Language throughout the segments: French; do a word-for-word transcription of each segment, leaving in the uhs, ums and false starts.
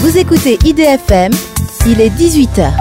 Vous écoutez I D F M, il est dix-huit heures.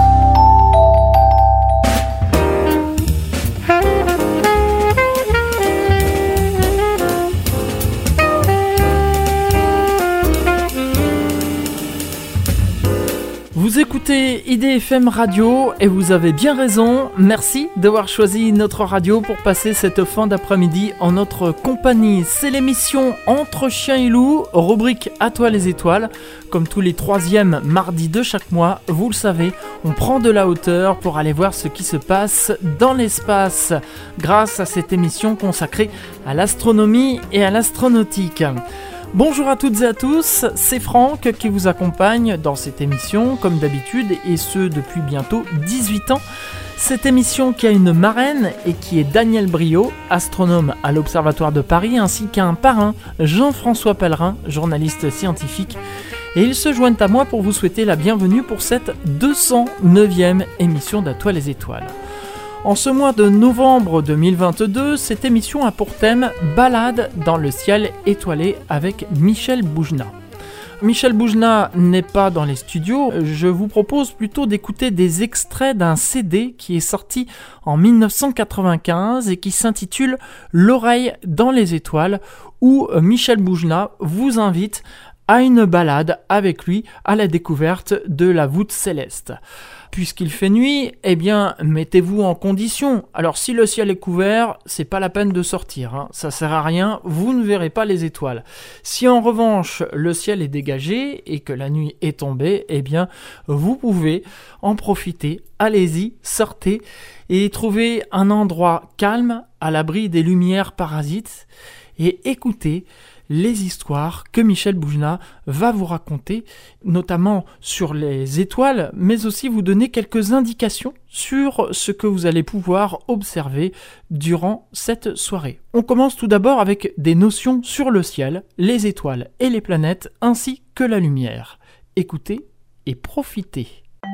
Vous écoutez I D F M Radio et vous avez bien raison. Merci d'avoir choisi notre radio pour passer cette fin d'après-midi en notre compagnie. C'est l'émission Entre Chiens et Loups, rubrique À toi les étoiles. Comme tous les troisièmes mardis de chaque mois, vous le savez, on prend de la hauteur pour aller voir ce qui se passe dans l'espace grâce à cette émission consacrée à l'astronomie et à l'astronautique. Bonjour à toutes et à tous, c'est Franck qui vous accompagne dans cette émission, comme d'habitude, et ce depuis bientôt dix-huit ans. Cette émission qui a une marraine et qui est Daniel Briot, astronome à l'Observatoire de Paris, ainsi qu'un parrain, Jean-François Pellerin, journaliste scientifique. Et ils se joignent à moi pour vous souhaiter la bienvenue pour cette deux cent neuvième émission d'À toi les étoiles. En ce mois de novembre deux mille vingt-deux, cette émission a pour thème « Balade dans le ciel étoilé » avec Michel Boujna. Michel Boujna n'est pas dans les studios, je vous propose plutôt d'écouter des extraits d'un C D qui est sorti en dix-neuf cent quatre-vingt-quinze et qui s'intitule « L'oreille dans les étoiles » où Michel Boujna vous invite à une balade avec lui à la découverte de la voûte céleste. Puisqu'il fait nuit, eh bien, mettez-vous en condition. Alors, si le ciel est couvert, c'est pas la peine de sortir, hein. Ça sert à rien, vous ne verrez pas les étoiles. Si en revanche, le ciel est dégagé et que la nuit est tombée, eh bien, vous pouvez en profiter. Allez-y, sortez et trouvez un endroit calme, à l'abri des lumières parasites et écoutez les histoires que Michel Boujna va vous raconter, notamment sur les étoiles, mais aussi vous donner quelques indications sur ce que vous allez pouvoir observer durant cette soirée. On commence tout d'abord avec des notions sur le ciel, les étoiles et les planètes, ainsi que la lumière. Écoutez et profitez.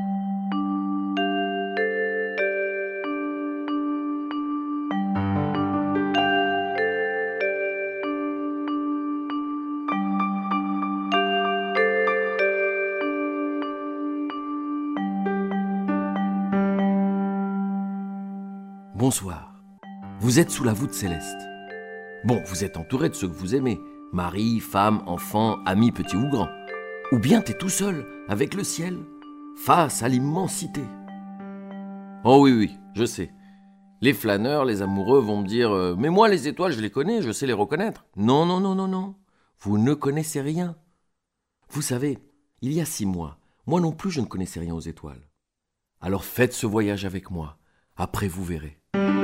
Bonsoir. Vous êtes sous la voûte céleste. Bon, vous êtes entouré de ceux que vous aimez. Mari, femme, enfants, amis petits ou grands. Ou bien t'es tout seul, avec le ciel, face à l'immensité. Oh oui, oui, je sais. Les flâneurs, les amoureux vont me dire euh, « Mais moi, les étoiles, je les connais, je sais les reconnaître. » Non, non, non, non, non. Vous ne connaissez rien. Vous savez, il y a six mois, moi non plus, je ne connaissais rien aux étoiles. Alors faites ce voyage avec moi. Après, vous verrez.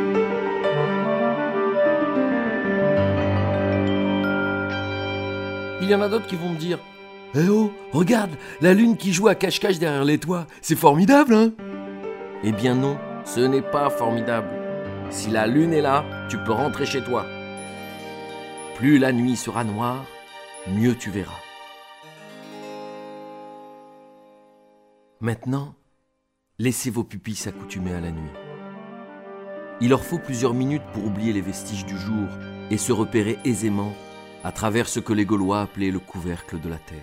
Il y en a d'autres qui vont me dire « Eh oh, regarde, la lune qui joue à cache-cache derrière les toits, c'est formidable, hein ?» Eh bien non, ce n'est pas formidable. Si la lune est là, tu peux rentrer chez toi. Plus la nuit sera noire, mieux tu verras. Maintenant, laissez vos pupilles s'accoutumer à la nuit. Il leur faut plusieurs minutes pour oublier les vestiges du jour et se repérer aisément à travers ce que les Gaulois appelaient le couvercle de la terre.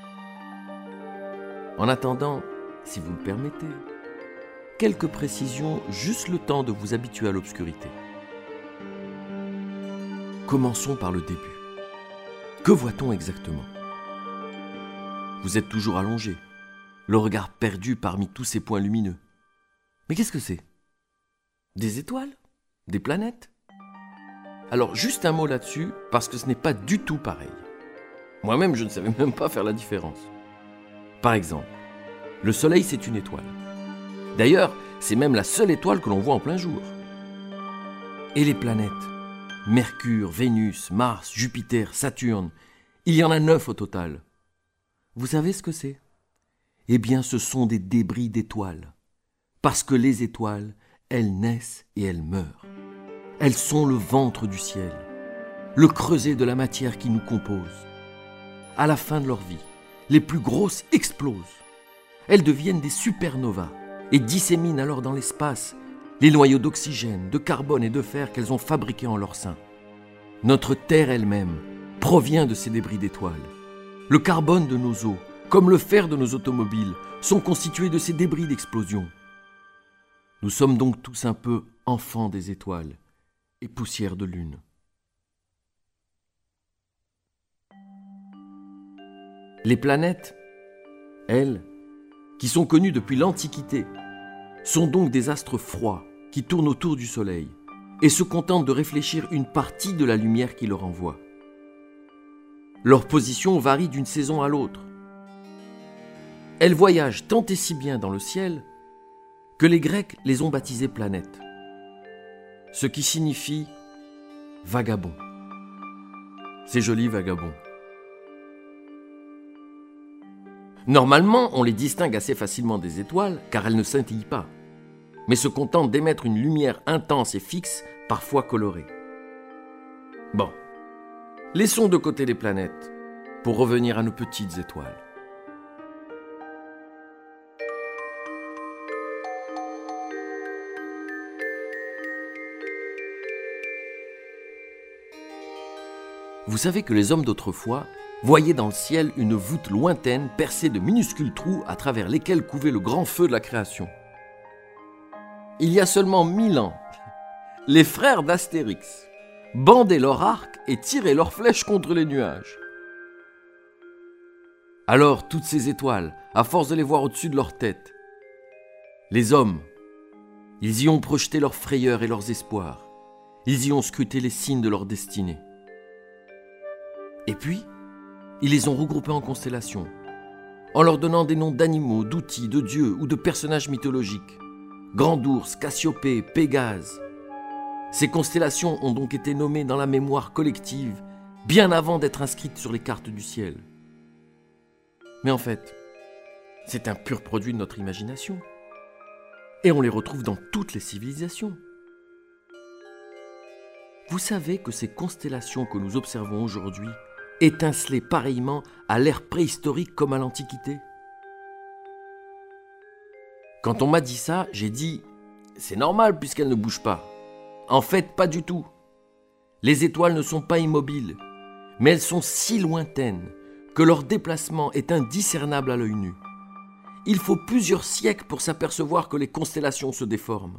En attendant, si vous le permettez, quelques précisions, juste le temps de vous habituer à l'obscurité. Commençons par le début. Que voit-on exactement ? Vous êtes toujours allongé, le regard perdu parmi tous ces points lumineux. Mais qu'est-ce que c'est ? Des étoiles ? Des planètes ? Alors, juste un mot là-dessus, parce que ce n'est pas du tout pareil. Moi-même, je ne savais même pas faire la différence. Par exemple, le Soleil, c'est une étoile. D'ailleurs, c'est même la seule étoile que l'on voit en plein jour. Et les planètes ? Mercure, Vénus, Mars, Jupiter, Saturne. Il y en a neuf au total. Vous savez ce que c'est ? Eh bien, ce sont des débris d'étoiles. Parce que les étoiles, elles naissent et elles meurent. Elles sont le ventre du ciel, le creuset de la matière qui nous compose. À la fin de leur vie, les plus grosses explosent. Elles deviennent des supernovas et disséminent alors dans l'espace les noyaux d'oxygène, de carbone et de fer qu'elles ont fabriqués en leur sein. Notre Terre elle-même provient de ces débris d'étoiles. Le carbone de nos eaux comme le fer de nos automobiles, sont constitués de ces débris d'explosion. Nous sommes donc tous un peu enfants des étoiles et poussière de lune. Les planètes, elles, qui sont connues depuis l'Antiquité, sont donc des astres froids qui tournent autour du Soleil et se contentent de réfléchir une partie de la lumière qui leur envoie. Leur position varie d'une saison à l'autre. Elles voyagent tant et si bien dans le ciel que les Grecs les ont baptisées planètes, ce qui signifie vagabond. C'est joli, vagabond. Normalement, on les distingue assez facilement des étoiles car elles ne scintillent pas, mais se contentent d'émettre une lumière intense et fixe, parfois colorée. Bon, laissons de côté les planètes pour revenir à nos petites étoiles. Vous savez que les hommes d'autrefois voyaient dans le ciel une voûte lointaine percée de minuscules trous à travers lesquels couvait le grand feu de la création. Il y a seulement mille ans, les frères d'Astérix bandaient leurs arcs et tiraient leurs flèches contre les nuages. Alors toutes ces étoiles, à force de les voir au-dessus de leur tête, les hommes, ils y ont projeté leurs frayeurs et leurs espoirs. Ils y ont scruté les signes de leur destinée. Et puis, ils les ont regroupés en constellations, en leur donnant des noms d'animaux, d'outils, de dieux ou de personnages mythologiques. Grand ours, Cassiopée, Pégase. Ces constellations ont donc été nommées dans la mémoire collective, bien avant d'être inscrites sur les cartes du ciel. Mais en fait, c'est un pur produit de notre imagination. Et on les retrouve dans toutes les civilisations. Vous savez que ces constellations que nous observons aujourd'hui étincelaient pareillement à l'ère préhistorique comme à l'Antiquité. Quand on m'a dit ça, j'ai dit « c'est normal puisqu'elles ne bougent pas ». En fait, pas du tout. Les étoiles ne sont pas immobiles, mais elles sont si lointaines que leur déplacement est indiscernable à l'œil nu. Il faut plusieurs siècles pour s'apercevoir que les constellations se déforment.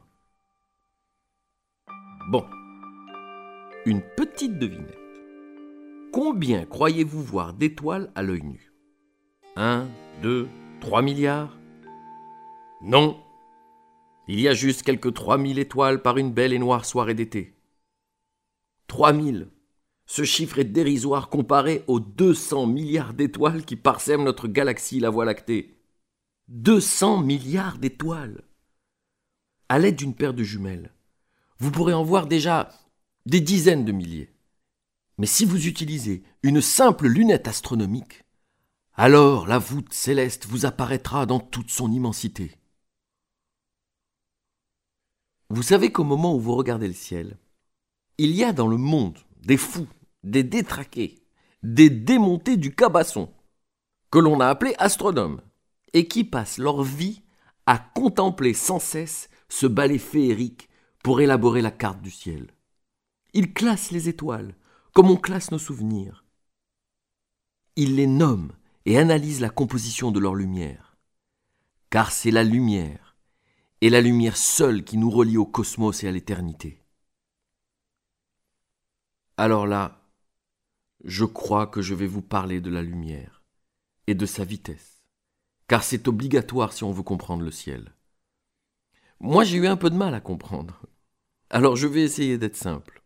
Bon, une petite devinette. Combien croyez-vous voir d'étoiles à l'œil nu ? Un, deux, trois milliards ? Non, il y a juste quelques trois mille étoiles par une belle et noire soirée d'été. Trois mille. Ce chiffre est dérisoire comparé aux deux cents milliards d'étoiles qui parsèment notre galaxie, la Voie lactée. deux cents milliards d'étoiles. À l'aide d'une paire de jumelles, vous pourrez en voir déjà des dizaines de milliers. Mais si vous utilisez une simple lunette astronomique, alors la voûte céleste vous apparaîtra dans toute son immensité. Vous savez qu'au moment où vous regardez le ciel, il y a dans le monde des fous, des détraqués, des démontés du cabasson, que l'on a appelés astronomes, et qui passent leur vie à contempler sans cesse ce ballet féerique pour élaborer la carte du ciel. Ils classent les étoiles, comme on classe nos souvenirs. Ils les nomment et analysent la composition de leur lumière. Car c'est la lumière, et la lumière seule qui nous relie au cosmos et à l'éternité. Alors là, je crois que je vais vous parler de la lumière et de sa vitesse, car c'est obligatoire si on veut comprendre le ciel. Moi, j'ai eu un peu de mal à comprendre, alors je vais essayer d'être simple.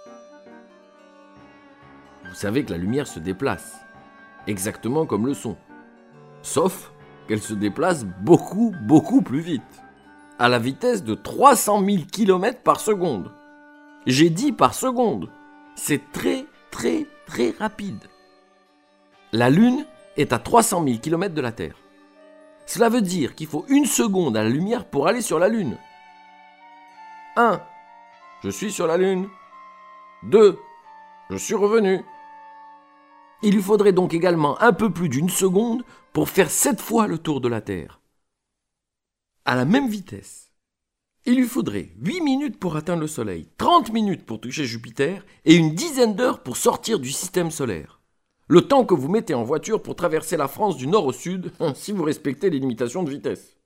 Vous savez que la lumière se déplace, exactement comme le son, sauf qu'elle se déplace beaucoup, beaucoup plus vite, à la vitesse de trois cent mille kilomètres par seconde. J'ai dit par seconde, c'est très, très, très rapide. La Lune est à trois cent mille kilomètres de la Terre. Cela veut dire qu'il faut une seconde à la lumière pour aller sur la Lune. un. Je suis sur la Lune. deux. Je suis revenu. Il lui faudrait donc également un peu plus d'une seconde pour faire sept fois le tour de la Terre. À la même vitesse, il lui faudrait huit minutes pour atteindre le Soleil, trente minutes pour toucher Jupiter et une dizaine d'heures pour sortir du système solaire. Le temps que vous mettez en voiture pour traverser la France du nord au sud, si vous respectez les limitations de vitesse.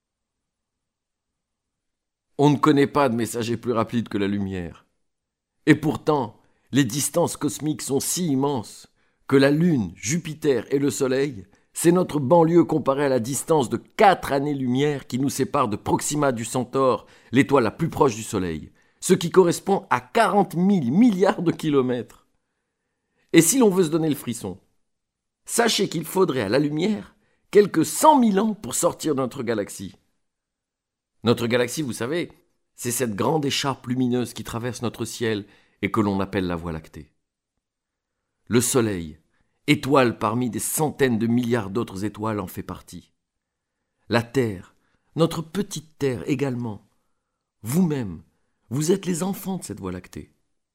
On ne connaît pas de messager plus rapide que la lumière. Et pourtant, les distances cosmiques sont si immenses que la Lune, Jupiter et le Soleil, c'est notre banlieue comparée à la distance de quatre années-lumière qui nous sépare de Proxima du Centaure, l'étoile la plus proche du Soleil, ce qui correspond à quarante mille milliards de kilomètres. Et si l'on veut se donner le frisson, sachez qu'il faudrait à la lumière quelques cent mille ans pour sortir de notre galaxie. Notre galaxie, vous savez, c'est cette grande écharpe lumineuse qui traverse notre ciel et que l'on appelle la Voie lactée. Le Soleil, étoile parmi des centaines de milliards d'autres étoiles, en fait partie. La Terre, notre petite Terre également. Vous-même, vous êtes les enfants de cette Voie lactée.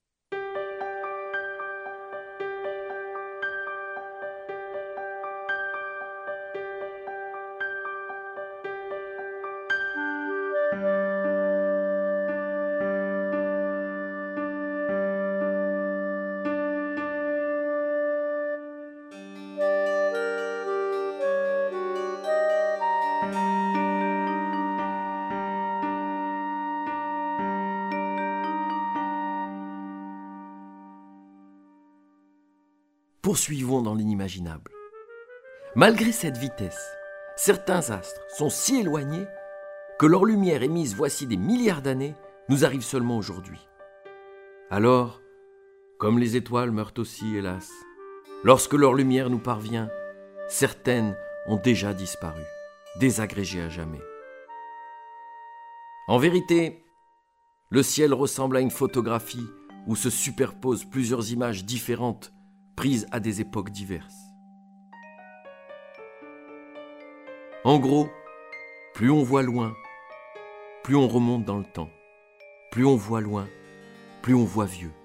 Poursuivons dans l'inimaginable. Malgré cette vitesse, certains astres sont si éloignés que leur lumière émise voici des milliards d'années nous arrive seulement aujourd'hui. Alors, comme les étoiles meurent aussi, hélas, lorsque leur lumière nous parvient, certaines ont déjà disparu, désagrégées à jamais. En vérité, le ciel ressemble à une photographie où se superposent plusieurs images différentes prises à des époques diverses. En gros, plus on voit loin, plus on remonte dans le temps. Plus on voit loin, plus on voit vieux.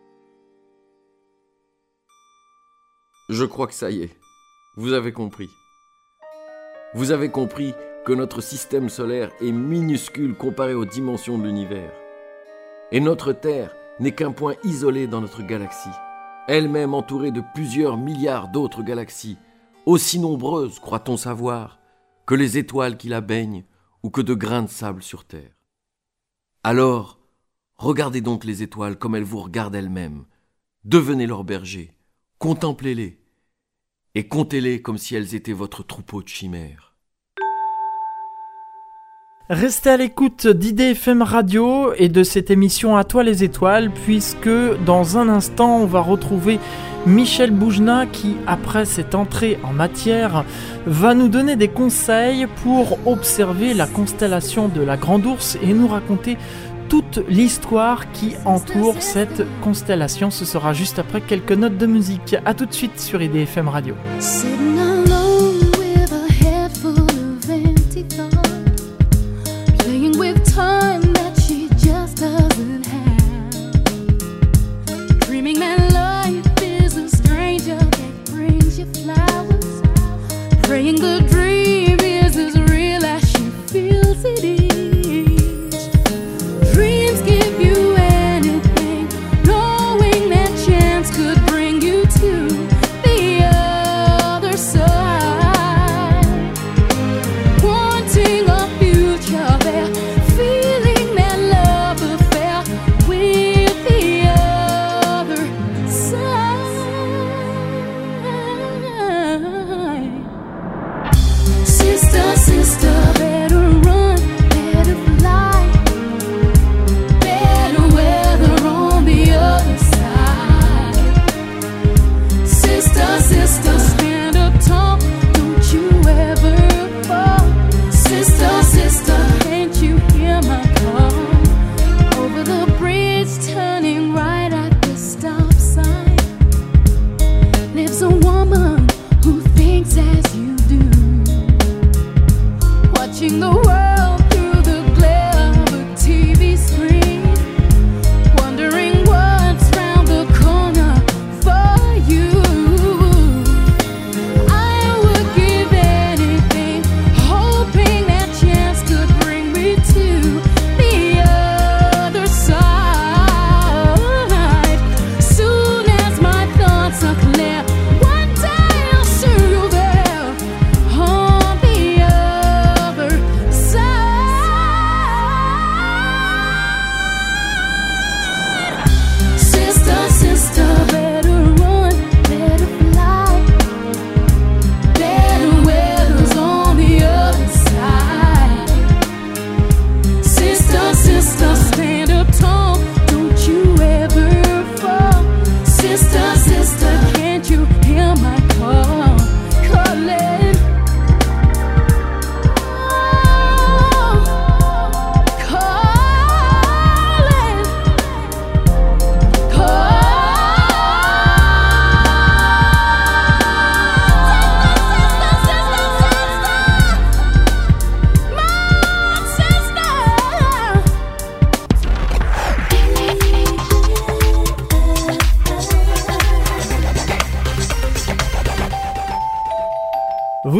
Je crois que ça y est, vous avez compris. Vous avez compris que notre système solaire est minuscule comparé aux dimensions de l'univers. Et notre Terre n'est qu'un point isolé dans notre galaxie, elle-même entourée de plusieurs milliards d'autres galaxies, aussi nombreuses, croit-on savoir, que les étoiles qui la baignent ou que de grains de sable sur Terre. Alors, regardez donc les étoiles comme elles vous regardent elles-mêmes, devenez leurs bergers, contemplez-les, et comptez-les comme si elles étaient votre troupeau de chimères. Restez à l'écoute d'I D F M Radio et de cette émission À toi les étoiles, puisque dans un instant, on va retrouver Michel Boujna qui, après cette entrée en matière, va nous donner des conseils pour observer la constellation de la Grande Ourse et nous raconter toute l'histoire qui entoure cette constellation. Ce sera juste après quelques notes de musique. A tout de suite sur I D F M Radio. Playing with time that she just doesn't have. Dreaming that life is a stranger that brings you flowers. Praying the dream is as real as she feels it is. Dreams give you anything, knowing that chance could bring you to the other side. Wanting a future there, feeling that love affair with the other side. Sister, sister, better run, better fly, better weather on the other side. Sister, sister, stand up tall, don't you ever fall. Sister, sister, can't you hear my call? Over the bridge, turning right at the stop sign, lives a woman who thinks as you do.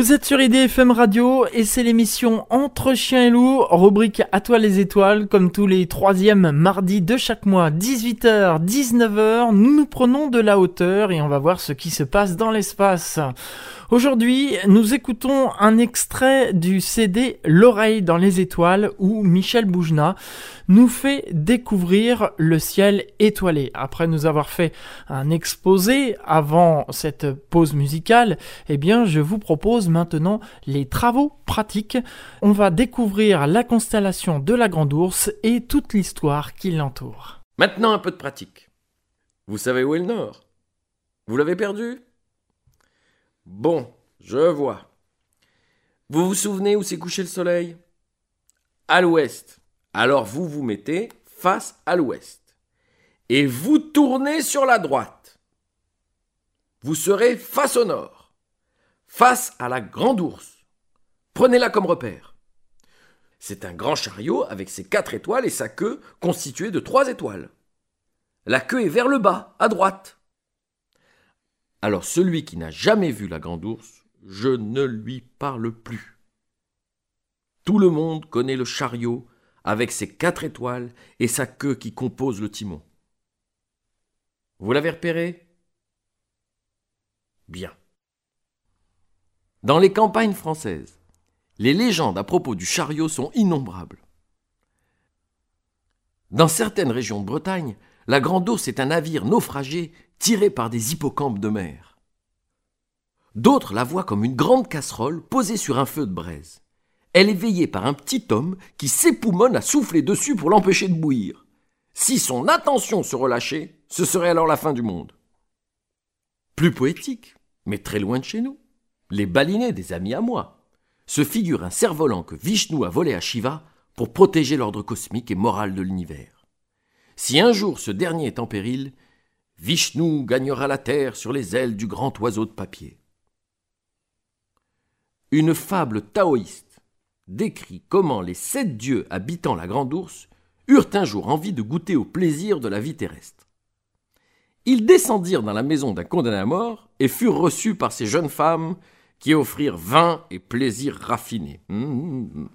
Vous êtes sur I D F M Radio et c'est l'émission Entre chiens et loups, rubrique À toi les étoiles, comme tous les troisièmes mardis de chaque mois, dix-huit heures, dix-neuf heures, nous nous prenons de la hauteur et on va voir ce qui se passe dans l'espace. Aujourd'hui, nous écoutons un extrait du C D L'oreille dans les étoiles où Michel Boujna nous fait découvrir le ciel étoilé. Après nous avoir fait un exposé avant cette pause musicale, eh bien je vous propose maintenant les travaux pratiques. On va découvrir la constellation de la Grande Ourse et toute l'histoire qui l'entoure. Maintenant un peu de pratique. Vous savez où est le nord ? Vous l'avez perdu ? Bon, je vois. Vous vous souvenez où s'est couché le soleil ? À l'ouest. Alors vous vous mettez face à l'ouest. Et vous tournez sur la droite. Vous serez face au nord. Face à la Grande Ourse. Prenez-la comme repère. C'est un grand chariot avec ses quatre étoiles et sa queue constituée de trois étoiles. La queue est vers le bas, à droite. Alors celui qui n'a jamais vu la Grande Ourse, je ne lui parle plus. Tout le monde connaît le chariot avec ses quatre étoiles et sa queue qui compose le timon. Vous l'avez repéré ? Bien. Dans les campagnes françaises, les légendes à propos du chariot sont innombrables. Dans certaines régions de Bretagne, la Grande Ourse est un navire naufragé tiré par des hippocampes de mer. D'autres la voient comme une grande casserole posée sur un feu de braise. Elle est veillée par un petit homme qui s'époumonne à souffler dessus pour l'empêcher de bouillir. Si son attention se relâchait, ce serait alors la fin du monde. Plus poétique, mais très loin de chez nous, les balinais des amis à moi se figurent un cerf-volant que Vishnu a volé à Shiva pour protéger l'ordre cosmique et moral de l'univers. Si un jour ce dernier est en péril, Vishnu gagnera la terre sur les ailes du grand oiseau de papier. Une fable taoïste décrit comment les sept dieux habitant la Grande Ourse eurent un jour envie de goûter au plaisir de la vie terrestre. Ils descendirent dans la maison d'un condamné à mort et furent reçus par ces jeunes femmes qui offrirent vin et plaisirs raffinés. Mmh.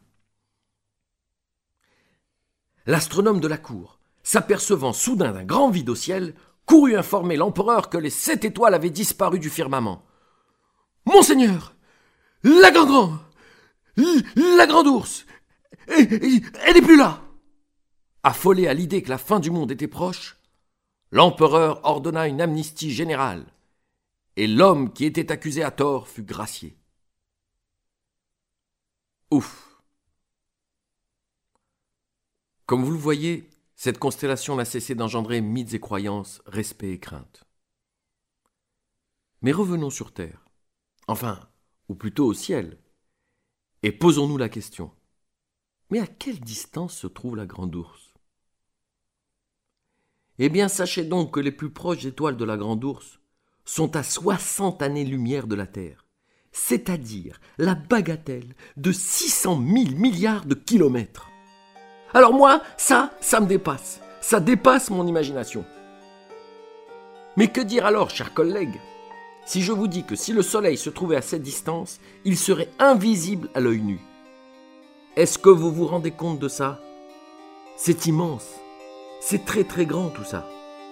L'astronome de la cour, s'apercevant soudain d'un grand vide au ciel, courut informer l'empereur que les sept étoiles avaient disparu du firmament. « Monseigneur, la grand-grand, la Grande Ourse, elle n'est plus là !» Affolé à l'idée que la fin du monde était proche, l'empereur ordonna une amnistie générale, et l'homme qui était accusé à tort fut gracié. Ouf. Comme vous le voyez, cette constellation n'a cessé d'engendrer mythes et croyances, respect et crainte. Mais revenons sur Terre, enfin, ou plutôt au ciel, et posons-nous la question. Mais à quelle distance se trouve la Grande Ourse ? Eh bien, sachez donc que les plus proches étoiles de la Grande Ourse sont à soixante années-lumière de la Terre, c'est-à-dire la bagatelle de six cent mille milliards de kilomètres. Alors moi, ça, ça me dépasse. Ça dépasse mon imagination. Mais que dire alors, chers collègues, si je vous dis que si le Soleil se trouvait à cette distance, il serait invisible à l'œil nu. Est-ce que vous vous rendez compte de ça ? C'est immense. C'est très très grand tout ça.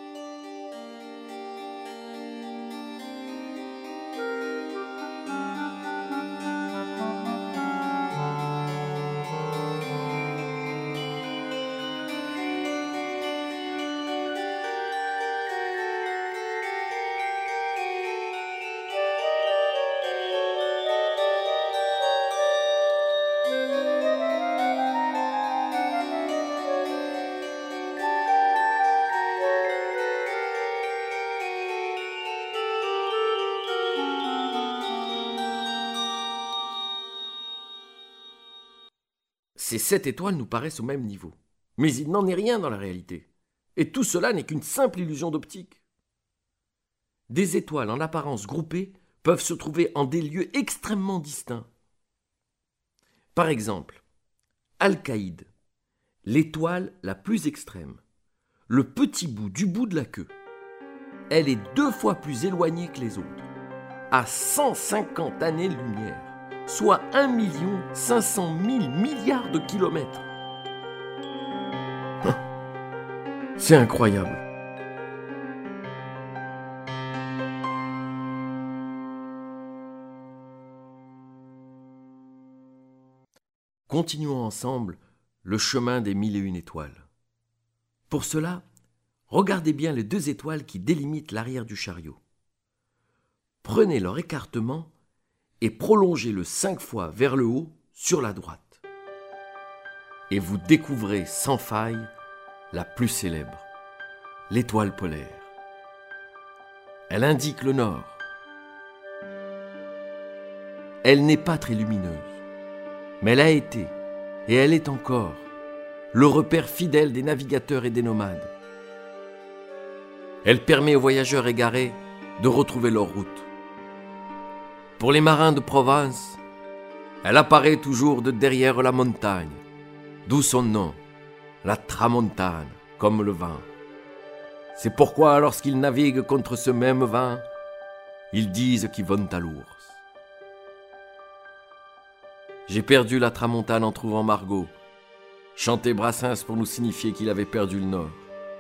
Ces sept étoiles nous paraissent au même niveau. Mais il n'en est rien dans la réalité. Et tout cela n'est qu'une simple illusion d'optique. Des étoiles en apparence groupées peuvent se trouver en des lieux extrêmement distincts. Par exemple, Alcaïde, l'étoile la plus extrême, le petit bout du bout de la queue. Elle est deux fois plus éloignée que les autres, à cent cinquante années-lumière. soit un million cinq cent mille milliards de kilomètres. C'est incroyable. Continuons ensemble le chemin des mille et une étoiles. Pour cela, regardez bien les deux étoiles qui délimitent l'arrière du chariot. Prenez leur écartement et prolongez-le cinq fois vers le haut sur la droite. Et vous découvrez sans faille la plus célèbre, l'étoile polaire. Elle indique le nord. Elle n'est pas très lumineuse, mais elle a été, et elle est encore, le repère fidèle des navigateurs et des nomades. Elle permet aux voyageurs égarés de retrouver leur route. Pour les marins de Provence, elle apparaît toujours de derrière la montagne, d'où son nom, la tramontane, comme le vent. C'est pourquoi lorsqu'ils naviguent contre ce même vent, ils disent qu'ils vont à l'ours. J'ai perdu la tramontane en trouvant Margot, chantait Brassens pour nous signifier qu'il avait perdu le nord.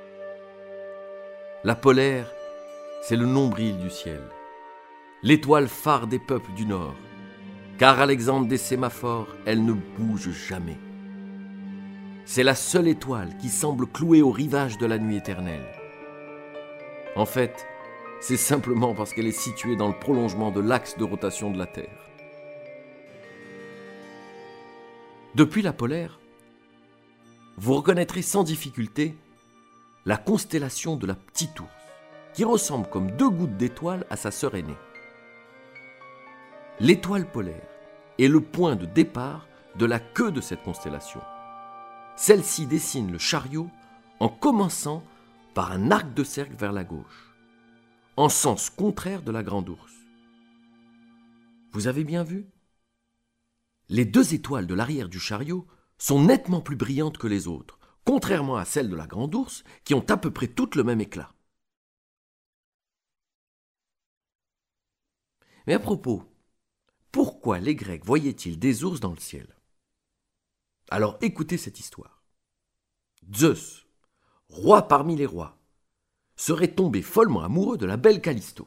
La polaire, c'est le nombril du ciel, l'étoile phare des peuples du nord, car à l'exemple des sémaphores, elle ne bouge jamais. C'est la seule étoile qui semble clouée au rivage de la nuit éternelle. En fait, c'est simplement parce qu'elle est située dans le prolongement de l'axe de rotation de la Terre. Depuis la polaire, vous reconnaîtrez sans difficulté la constellation de la Petite Ourse, qui ressemble comme deux gouttes d'étoile à sa sœur aînée. L'étoile polaire est le point de départ de la queue de cette constellation. Celle-ci dessine le chariot en commençant par un arc de cercle vers la gauche, en sens contraire de la Grande Ourse. Vous avez bien vu ? Les deux étoiles de l'arrière du chariot sont nettement plus brillantes que les autres, contrairement à celles de la Grande Ourse qui ont à peu près toutes le même éclat. Mais à propos, pourquoi les Grecs voyaient-ils des ours dans le ciel ? Alors écoutez cette histoire. Zeus, roi parmi les rois, serait tombé follement amoureux de la belle Callisto.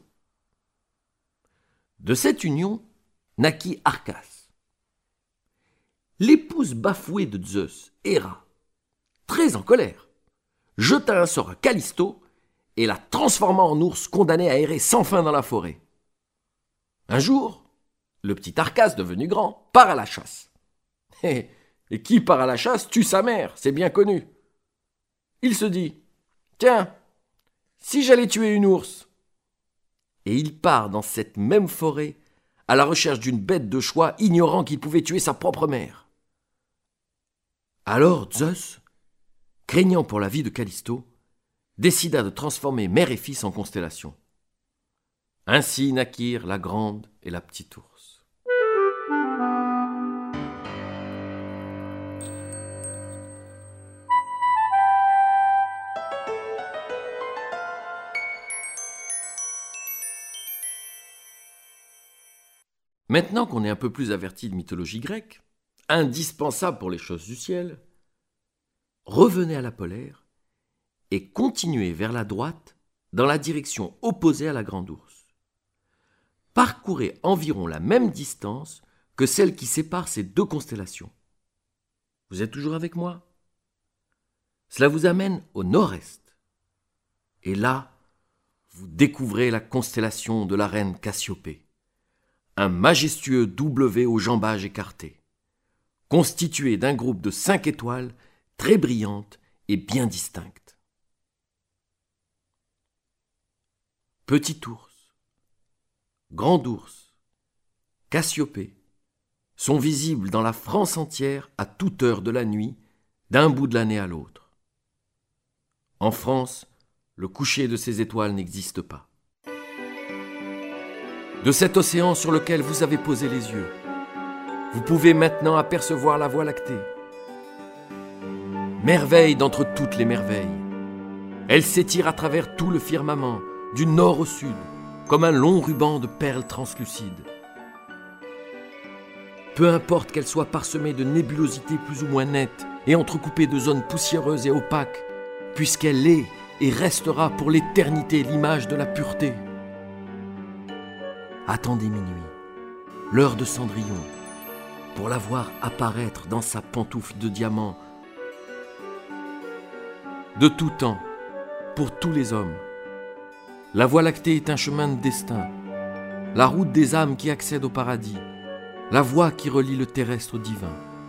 De cette union naquit Arcas. L'épouse bafouée de Zeus, Héra, très en colère, jeta un sort à Callisto et la transforma en ours condamné à errer sans fin dans la forêt. Un jour, le petit Arcas, devenu grand, part à la chasse. Et, et qui part à la chasse tue sa mère, c'est bien connu. Il se dit, tiens, si j'allais tuer une ours. Et il part dans cette même forêt à la recherche d'une bête de choix, ignorant qu'il pouvait tuer sa propre mère. Alors Zeus, craignant pour la vie de Callisto, décida de transformer mère et fils en constellations. Ainsi naquirent la grande et la petite ours. Maintenant qu'on est un peu plus averti de mythologie grecque, indispensable pour les choses du ciel, revenez à la polaire et continuez vers la droite dans la direction opposée à la Grande Ourse. Parcourez environ la même distance que celle qui sépare ces deux constellations. Vous êtes toujours avec moi ? Cela vous amène au nord-est. Et là, vous découvrez la constellation de la reine Cassiopée, un majestueux W au jambage écarté, constitué d'un groupe de cinq étoiles très brillantes et bien distinctes. Petit ours, Grand ours, Cassiopée sont visibles dans la France entière à toute heure de la nuit, d'un bout de l'année à l'autre. En France, le coucher de ces étoiles n'existe pas. De cet océan sur lequel vous avez posé les yeux, vous pouvez maintenant apercevoir la Voie lactée. Merveille d'entre toutes les merveilles. Elle s'étire à travers tout le firmament, du nord au sud, comme un long ruban de perles translucides. peu importe qu'elle soit parsemée de nébulosités plus ou moins nettes et entrecoupée de zones poussiéreuses et opaques, puisqu'elle est et restera pour l'éternité l'image de la pureté. Attendez minuit, l'heure de Cendrillon, pour la voir apparaître dans sa pantoufle de diamant. De tout temps, pour tous les hommes, la Voie lactée est un chemin de destin, la route des âmes qui accèdent au paradis, la voie qui relie le terrestre au divin.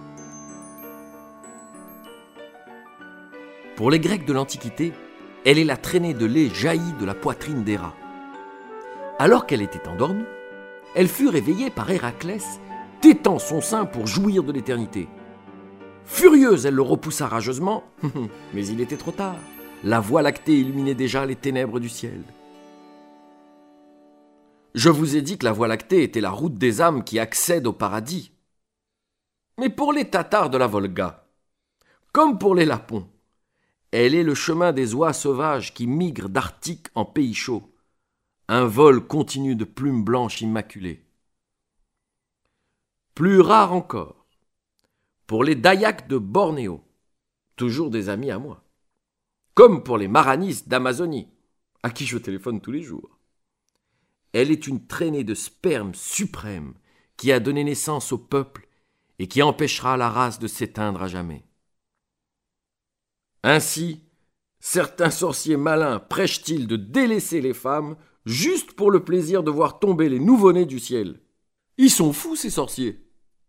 Pour les Grecs de l'Antiquité, elle est la traînée de lait jaillie de la poitrine d'Héra. Alors qu'elle était endormie, elle fut réveillée par Héraclès, tétant son sein pour jouir de l'éternité. Furieuse, elle le repoussa rageusement, mais il était trop tard. La Voie lactée illuminait déjà les ténèbres du ciel. Je vous ai dit que la Voie lactée était la route des âmes qui accèdent au paradis. Mais pour les Tatars de la Volga, comme pour les Lapons, elle est le chemin des oies sauvages qui migrent d'Arctique en pays chaud, un vol continu de plumes blanches immaculées. Plus rare encore, pour les Dayaks de Bornéo, toujours des amis à moi, comme pour les Maranis d'Amazonie, à qui je téléphone tous les jours. Elle est une traînée de sperme suprême qui a donné naissance au peuple et qui empêchera la race de s'éteindre à jamais. Ainsi, certains sorciers malins prêchent-ils de délaisser les femmes juste pour le plaisir de voir tomber les nouveau-nés du ciel. Ils sont fous, ces sorciers.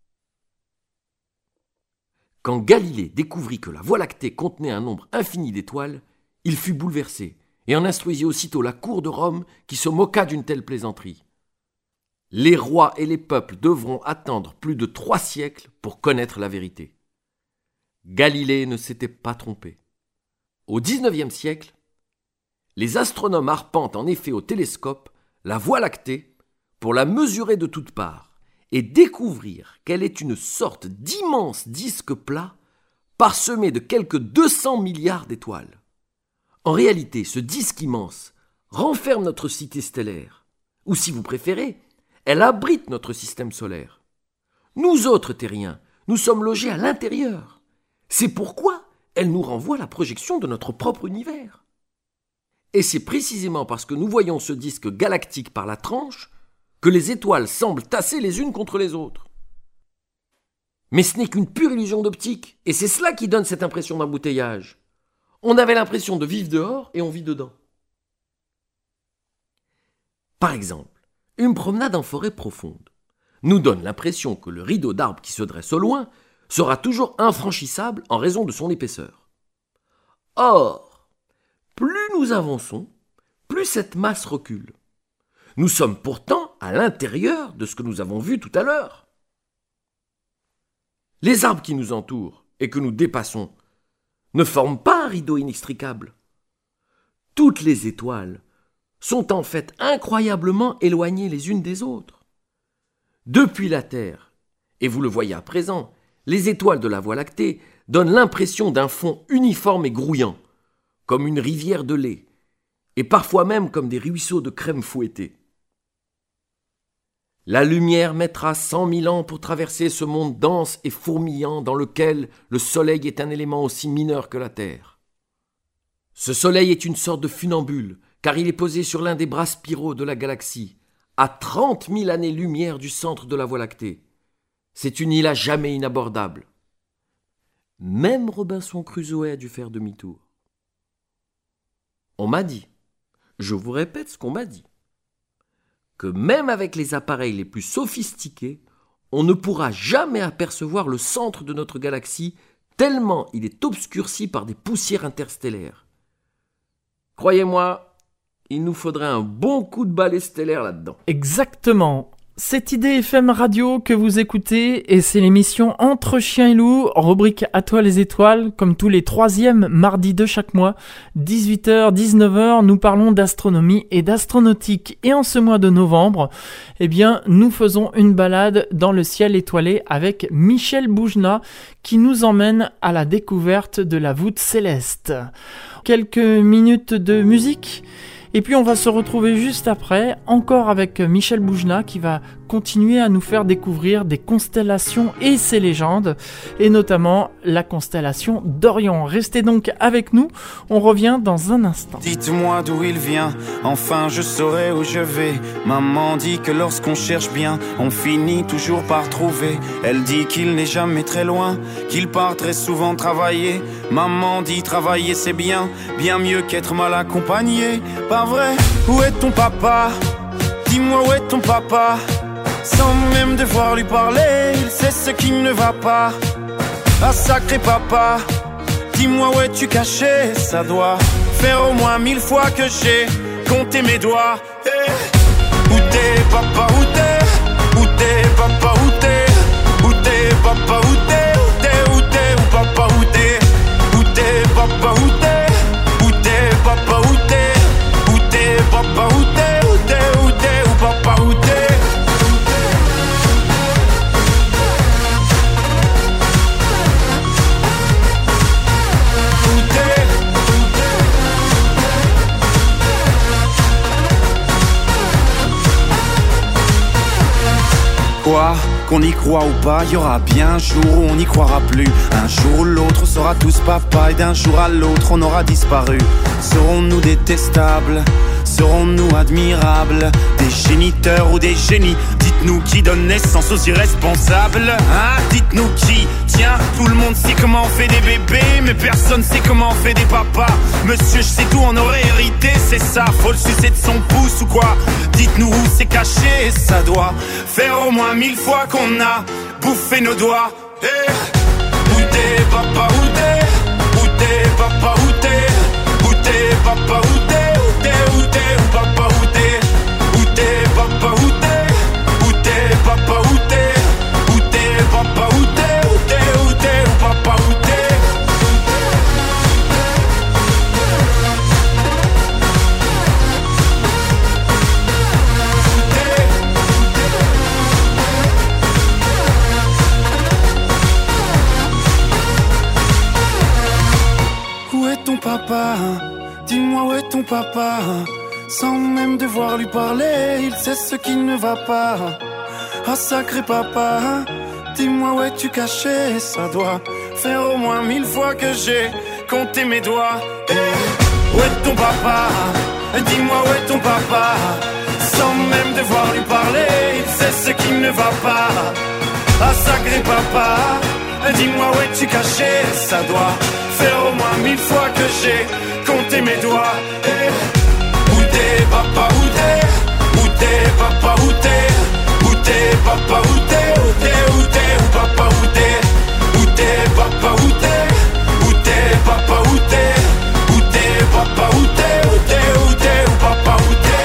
Quand Galilée découvrit que la Voie lactée contenait un nombre infini d'étoiles, il fut bouleversé et en instruisit aussitôt la cour de Rome qui se moqua d'une telle plaisanterie. Les rois et les peuples devront attendre plus de trois siècles pour connaître la vérité. Galilée ne s'était pas trompé. Au dix-neuvième siècle, les astronomes arpentent en effet au télescope la Voie lactée pour la mesurer de toutes parts et découvrir qu'elle est une sorte d'immense disque plat parsemé de quelques deux cents milliards d'étoiles. En réalité, ce disque immense renferme notre cité stellaire, ou si vous préférez, elle abrite notre système solaire. Nous autres terriens, nous sommes logés à l'intérieur. C'est pourquoi elle nous renvoie la projection de notre propre univers. Et c'est précisément parce que nous voyons ce disque galactique par la tranche que les étoiles semblent tasser les unes contre les autres. Mais ce n'est qu'une pure illusion d'optique, et c'est cela qui donne cette impression d'embouteillage. On avait l'impression de vivre dehors et on vit dedans. Par exemple, une promenade en forêt profonde nous donne l'impression que le rideau d'arbres qui se dresse au loin sera toujours infranchissable en raison de son épaisseur. Or, plus nous avançons, plus cette masse recule. Nous sommes pourtant à l'intérieur de ce que nous avons vu tout à l'heure. Les arbres qui nous entourent et que nous dépassons ne forment pas un rideau inextricable. Toutes les étoiles sont en fait incroyablement éloignées les unes des autres. Depuis la Terre, et vous le voyez à présent, les étoiles de la Voie lactée donnent l'impression d'un fond uniforme et grouillant, comme une rivière de lait, et parfois même comme des ruisseaux de crème fouettée. La lumière mettra cent mille ans pour traverser ce monde dense et fourmillant dans lequel le Soleil est un élément aussi mineur que la Terre. Ce Soleil est une sorte de funambule, car il est posé sur l'un des bras spiraux de la galaxie, à trente mille années-lumière du centre de la Voie lactée. C'est une île à jamais inabordable. Même Robinson Crusoe a dû faire demi-tour. On m'a dit, je vous répète ce qu'on m'a dit, que même avec les appareils les plus sophistiqués, on ne pourra jamais apercevoir le centre de notre galaxie tellement il est obscurci par des poussières interstellaires. Croyez-moi, il nous faudrait un bon coup de balai stellaire là-dedans. Exactement. C'est I D F M Radio que vous écoutez et c'est l'émission Entre Chiens et Loups, rubrique À toi les étoiles, comme tous les troisièmes mardis de chaque mois, dix-huit heures, dix-neuf heures, nous parlons d'astronomie et d'astronautique. Et en ce mois de novembre, eh bien, nous faisons une balade dans le ciel étoilé avec Michel Boujna qui nous emmène à la découverte de la voûte céleste. Quelques minutes de musique. Et puis on va se retrouver juste après, encore avec Michel Boujna qui va continuer à nous faire découvrir des constellations et ses légendes, et notamment la constellation d'Orion. Restez donc avec nous, on revient dans un instant. Dites-moi d'où il vient, enfin je saurai où je vais. Maman dit que lorsqu'on cherche bien, on finit toujours par trouver. Elle dit qu'il n'est jamais très loin, qu'il part très souvent travailler. Maman dit travailler c'est bien, bien mieux qu'être mal accompagné. Pas vrai? Où est ton papa? Dis-moi où est ton papa? Sans même devoir lui parler, il sait ce qui ne va pas. Ah sacré papa, dis-moi où es-tu caché? Ça doit faire au moins mille fois que j'ai compté mes doigts. Hey. Où t'es papa, où t'es? Où t'es papa, où t'es? Où t'es papa, où t'es? Où t'es, où t'es, où papa, où t'es? Où t'es papa, où t'es? Où t'es papa, où t'es? Où t'es papa, où t'es? Où t'es, où t'es, où papa, où t'es? Quoi, qu'on y croit ou pas, y aura bien un jour où on n'y croira plus. Un jour ou l'autre, on sera tous papa, et d'un jour à l'autre, on aura disparu. Serons-nous détestables? Serons-nous admirables? Des géniteurs ou des génies? Dites-nous qui donne naissance aux irresponsables, hein? Dites-nous qui? Tiens, tout le monde sait comment on fait des bébés, mais personne sait comment on fait des papas. Monsieur, je sais tout, on aurait hérité, c'est ça. Faut le sucer de son pouce ou quoi? Dites-nous où c'est caché, ça doit faire au moins mille fois qu'on a bouffé nos doigts. Hey. Où t'es papa, où t'es? Où t'es papa, où t'es? Où t'es papa, où t'es? Où t'es, où t'es, où papa, où t'es? Où t'es papa, où t'es? Où t'es papa, où t'es? Où t'es papa, où t'es? Où t'es, où t'es, où papa, où t'es? Où est ton papa? Dis-moi où est ton papa? Sans même devoir lui parler, il sait ce qui ne va pas. Ah sacré papa, dis-moi où es-tu caché? Ça doit faire au moins mille fois que j'ai compté mes doigts. Hey. Où est ton papa? Dis-moi où est ton papa? Sans même devoir lui parler, il sait ce qui ne va pas. Ah sacré papa, dis-moi où es-tu caché? Ça doit faire au moins mille fois que j'ai compté mes doigts. Hey. Où t'es papa, où t'es? Où t'es papa, où t'es? Où t'es papa, où t'es? Où t'es, où t'es, où papa, où t'es? Où t'es papa, où t'es? Où t'es papa, où t'es? Où t'es papa, où t'es? Où t'es, où t'es, où papa, où t'es?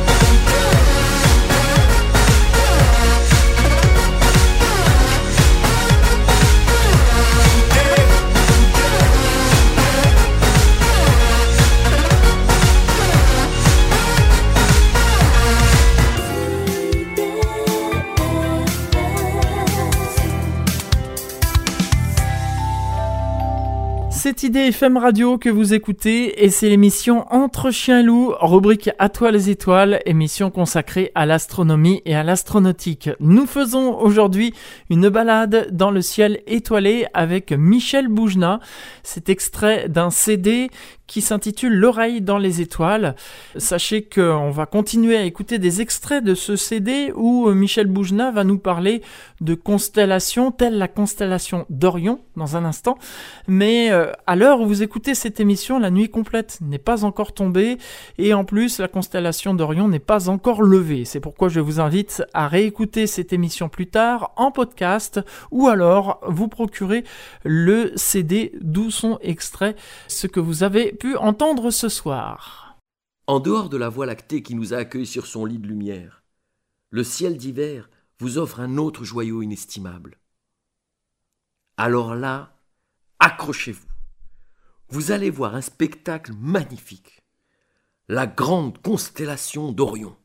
C'est I D F M Radio que vous écoutez et c'est l'émission Entre Chiens et Loups, rubrique À toi les étoiles, émission consacrée à l'astronomie et à l'astronautique. Nous faisons aujourd'hui une balade dans le ciel étoilé avec Michel Boujna. C'est extrait d'un C D qui s'intitule L'oreille dans les étoiles. Sachez qu'on va continuer à écouter des extraits de ce C D où Michel Boujna va nous parler de constellations telles la constellation d'Orion dans un instant. Mais euh, à l'heure où vous écoutez cette émission, la nuit complète n'est pas encore tombée et en plus la constellation d'Orion n'est pas encore levée. C'est pourquoi je vous invite à réécouter cette émission plus tard en podcast ou alors vous procurer le C D d'où sont extraits ce que vous avez pu entendre ce soir. En dehors de la Voie lactée qui nous a accueillis sur son lit de lumière, le ciel d'hiver vous offre un autre joyau inestimable. Alors là, accrochez-vous. Vous allez voir un spectacle magnifique. La grande constellation d'Orion.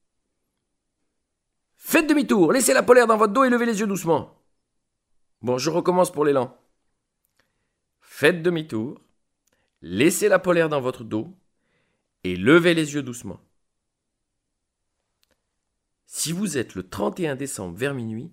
Faites demi-tour, laissez la polaire dans votre dos et levez les yeux doucement. Bon, je recommence pour l'élan. Faites demi-tour, laissez la polaire dans votre dos et levez les yeux doucement. Si vous êtes le trente et un décembre vers minuit,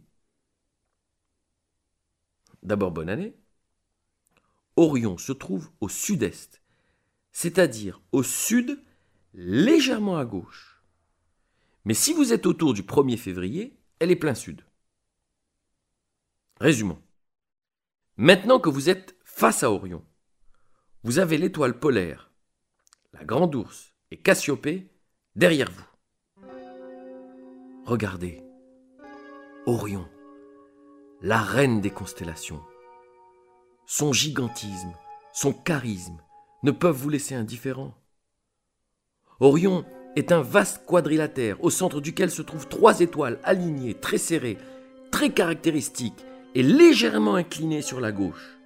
d'abord bonne année, Orion se trouve au sud-est, c'est-à-dire au sud, légèrement à gauche. Mais si vous êtes autour du premier février, elle est plein sud. Résumons. Maintenant que vous êtes face à Orion, vous avez l'étoile polaire, la Grande Ourse et Cassiopée derrière vous. Regardez, Orion, la reine des constellations. Son gigantisme, son charisme ne peuvent vous laisser indifférent. Orion est un vaste quadrilatère au centre duquel se trouvent trois étoiles alignées, très serrées, très caractéristiques et légèrement inclinées sur la gauche.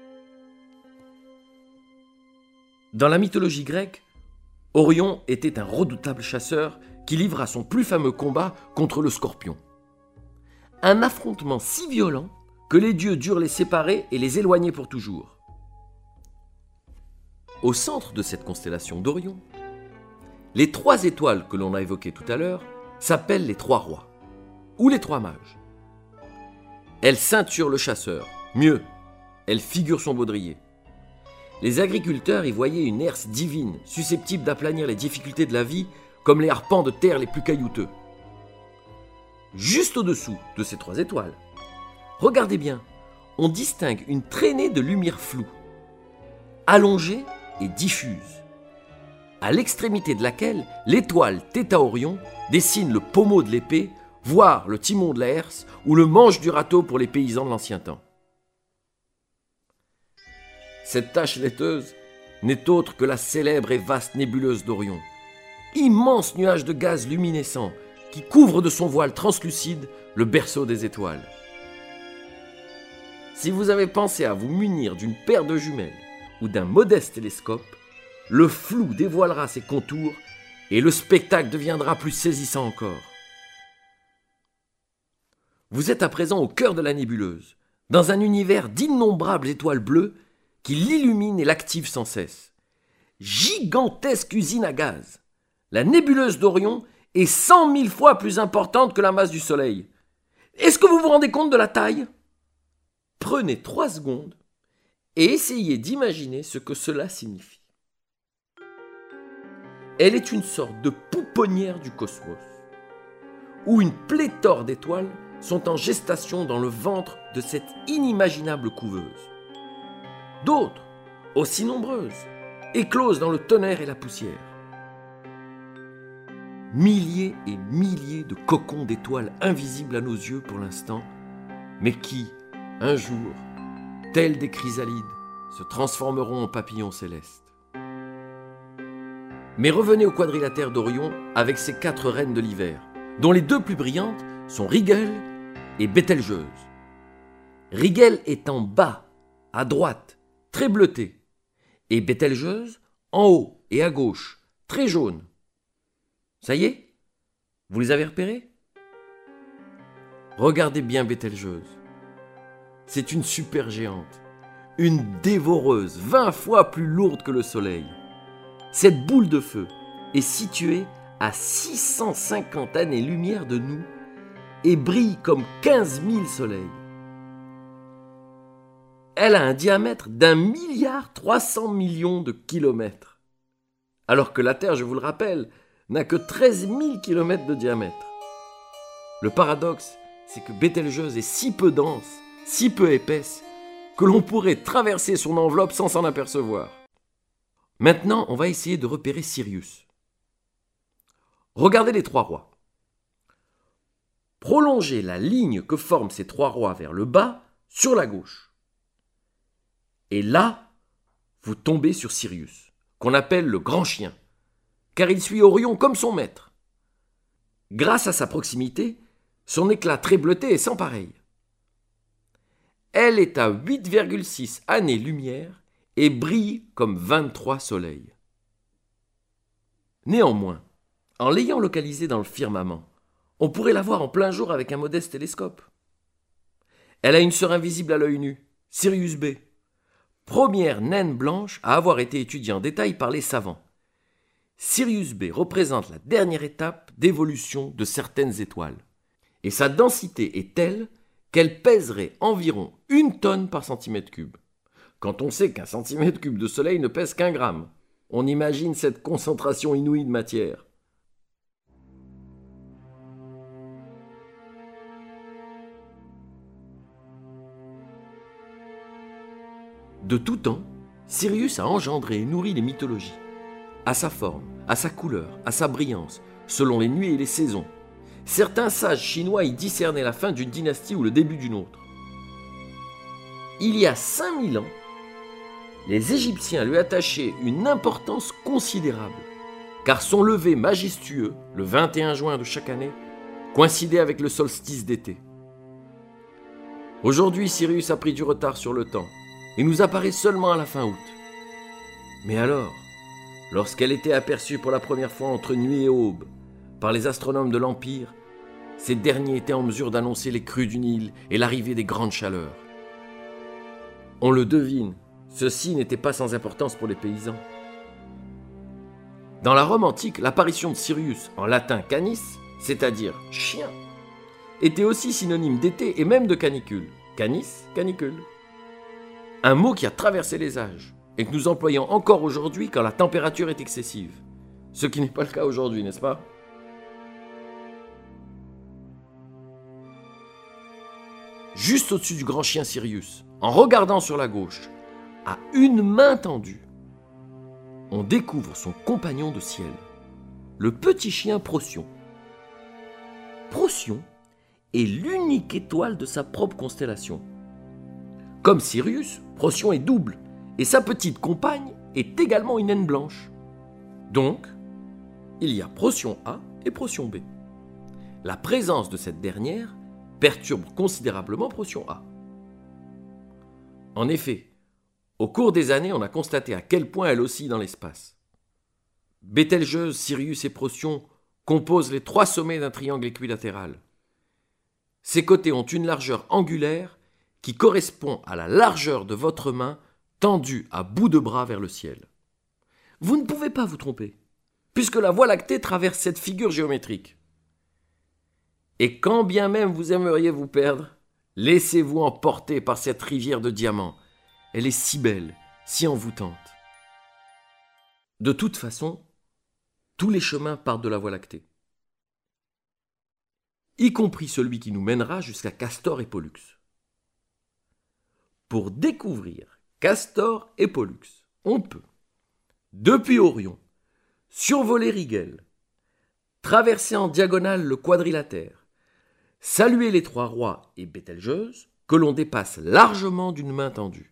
Dans la mythologie grecque, Orion était un redoutable chasseur qui livra son plus fameux combat contre le Scorpion. Un affrontement si violent que les dieux durent les séparer et les éloigner pour toujours. Au centre de cette constellation d'Orion, les trois étoiles que l'on a évoquées tout à l'heure s'appellent les trois rois, ou les trois mages. Elles ceinturent le chasseur, mieux, elles figurent son baudrier. Les agriculteurs y voyaient une herse divine, susceptible d'aplanir les difficultés de la vie, comme les arpents de terre les plus caillouteux. Juste au-dessous de ces trois étoiles, regardez bien, on distingue une traînée de lumière floue, allongée et diffuse, à l'extrémité de laquelle l'étoile Theta Orion dessine le pommeau de l'épée, voire le timon de la herse ou le manche du râteau pour les paysans de l'ancien temps. Cette tache laiteuse n'est autre que la célèbre et vaste nébuleuse d'Orion, immense nuage de gaz luminescent qui couvre de son voile translucide le berceau des étoiles. Si vous avez pensé à vous munir d'une paire de jumelles ou d'un modeste télescope, le flou dévoilera ses contours et le spectacle deviendra plus saisissant encore. Vous êtes à présent au cœur de la nébuleuse, dans un univers d'innombrables étoiles bleues qui l'illuminent et l'activent sans cesse. Gigantesque usine à gaz, la nébuleuse d'Orion est cent mille fois plus importante que la masse du Soleil. Est-ce que vous vous rendez compte de la taille ? Prenez trois secondes et essayez d'imaginer ce que cela signifie. Elle est une sorte de pouponnière du cosmos, où une pléthore d'étoiles sont en gestation dans le ventre de cette inimaginable couveuse. D'autres, aussi nombreuses, éclosent dans le tonnerre et la poussière. Milliers et milliers de cocons d'étoiles invisibles à nos yeux pour l'instant, mais qui, un jour, tels des chrysalides, se transformeront en papillons célestes. Mais revenez au quadrilatère d'Orion avec ses quatre reines de l'hiver, dont les deux plus brillantes sont Rigel et Bételgeuse. Rigel est en bas, à droite, très bleutée, et Bételgeuse en haut et à gauche, très jaune. Ça y est ? Vous les avez repérés ? Regardez bien Bételgeuse. C'est une supergéante, une dévoreuse vingt fois plus lourde que le Soleil. Cette boule de feu est située à six cent cinquante années-lumière de nous et brille comme quinze mille soleils. Elle a un diamètre d'un milliard trois cents millions de kilomètres, alors que la Terre, je vous le rappelle, n'a que treize mille kilomètres de diamètre. Le paradoxe, c'est que Bételgeuse est si peu dense, si peu épaisse, que l'on pourrait traverser son enveloppe sans s'en apercevoir. Maintenant, on va essayer de repérer Sirius. Regardez les trois rois. Prolongez la ligne que forment ces trois rois vers le bas sur la gauche. Et là, vous tombez sur Sirius, qu'on appelle le grand chien, car il suit Orion comme son maître. Grâce à sa proximité, son éclat très bleuté est sans pareil. Elle est à huit virgule six années-lumière et brille comme vingt-trois soleils. Néanmoins, en l'ayant localisée dans le firmament, on pourrait la voir en plein jour avec un modeste télescope. Elle a une sœur invisible à l'œil nu, Sirius B, première naine blanche à avoir été étudiée en détail par les savants, Sirius B représente la dernière étape d'évolution de certaines étoiles. Et sa densité est telle qu'elle pèserait environ une tonne par centimètre cube. Quand on sait qu'un centimètre cube de soleil ne pèse qu'un gramme, on imagine cette concentration inouïe de matière. De tout temps, Sirius a engendré et nourri les mythologies. À sa forme, à sa couleur, à sa brillance, selon les nuits et les saisons. Certains sages chinois y discernaient la fin d'une dynastie ou le début d'une autre. Il y a cinq mille ans, les Égyptiens lui attachaient une importance considérable, car son lever majestueux, le vingt et un juin de chaque année, coïncidait avec le solstice d'été. Aujourd'hui, Sirius a pris du retard sur le temps, et nous apparaît seulement à la fin août. Mais alors, lorsqu'elle était aperçue pour la première fois entre nuit et aube par les astronomes de l'Empire, ces derniers étaient en mesure d'annoncer les crues du Nil et l'arrivée des grandes chaleurs. On le devine, ceci n'était pas sans importance pour les paysans. Dans la Rome antique, l'apparition de Sirius, en latin canis, c'est-à-dire chien, était aussi synonyme d'été et même de canicule. Canis, canicule. Un mot qui a traversé les âges et que nous employons encore aujourd'hui quand la température est excessive. Ce qui n'est pas le cas aujourd'hui, n'est-ce pas ? Juste au-dessus du grand chien Sirius, en regardant sur la gauche, à une main tendue, on découvre son compagnon de ciel, le petit chien Procyon. Procyon est l'unique étoile de sa propre constellation. Comme Sirius, Procyon est double, et sa petite compagne est également une naine blanche. Donc, il y a Procyon A et Procyon B. La présence de cette dernière perturbe considérablement Procyon A. En effet, au cours des années, on a constaté à quel point elle oscille dans l'espace. Bételgeuse, Sirius et Procyon composent les trois sommets d'un triangle équilatéral. Ces côtés ont une largeur angulaire qui correspond à la largeur de votre main tendue à bout de bras vers le ciel. Vous ne pouvez pas vous tromper, puisque la Voie lactée traverse cette figure géométrique. Et quand bien même vous aimeriez vous perdre, laissez-vous emporter par cette rivière de diamants. Elle est si belle, si envoûtante. De toute façon, tous les chemins partent de la Voie lactée, y compris celui qui nous mènera jusqu'à Castor et Pollux. Pour découvrir Castor et Pollux, on peut, depuis Orion, survoler Rigel, traverser en diagonale le quadrilatère, saluer les trois rois et Bételgeuse, que l'on dépasse largement d'une main tendue.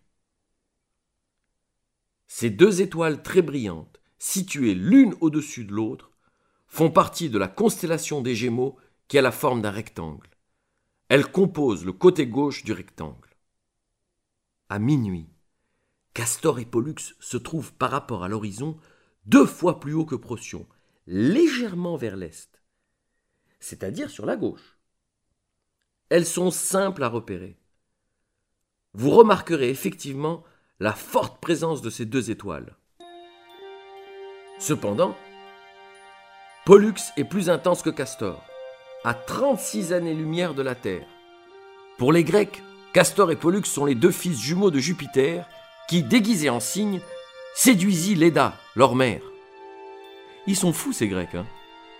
Ces deux étoiles très brillantes, situées l'une au-dessus de l'autre, font partie de la constellation des Gémeaux qui a la forme d'un rectangle. Elles composent le côté gauche du rectangle. À minuit, Castor et Pollux se trouvent par rapport à l'horizon deux fois plus haut que Procyon, légèrement vers l'est, c'est-à-dire sur la gauche. Elles sont simples à repérer. Vous remarquerez effectivement la forte présence de ces deux étoiles. Cependant, Pollux est plus intense que Castor, à trente-six années-lumière de la Terre. Pour les Grecs, Castor et Pollux sont les deux fils jumeaux de Jupiter qui, déguisés en cygnes, séduisit Léda, leur mère. Ils sont fous ces Grecs, hein.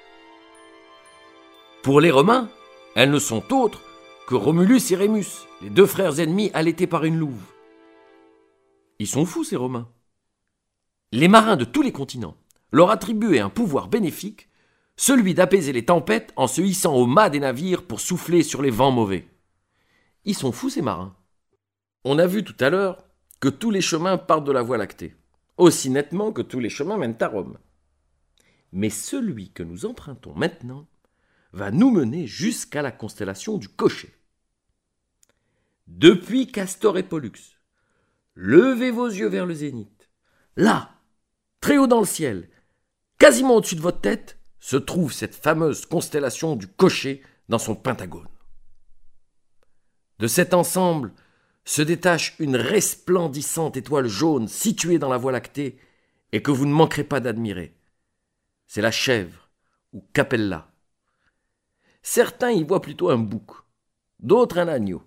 Pour les Romains, elles ne sont autres que Romulus et Rémus, les deux frères ennemis allaités par une louve. Ils sont fous ces Romains. Les marins de tous les continents leur attribuaient un pouvoir bénéfique, celui d'apaiser les tempêtes en se hissant au mât des navires pour souffler sur les vents mauvais. Ils sont fous ces marins. On a vu tout à l'heure que tous les chemins partent de la Voie lactée, aussi nettement que tous les chemins mènent à Rome. Mais celui que nous empruntons maintenant va nous mener jusqu'à la constellation du Cocher. Depuis Castor et Pollux, levez vos yeux vers le zénith. Là, très haut dans le ciel, quasiment au-dessus de votre tête, se trouve cette fameuse constellation du Cocher dans son pentagone. De cet ensemble se détache une resplendissante étoile jaune située dans la Voie lactée et que vous ne manquerez pas d'admirer. c'est la chèvre ou capella. Certains y voient plutôt un bouc, d'autres un agneau.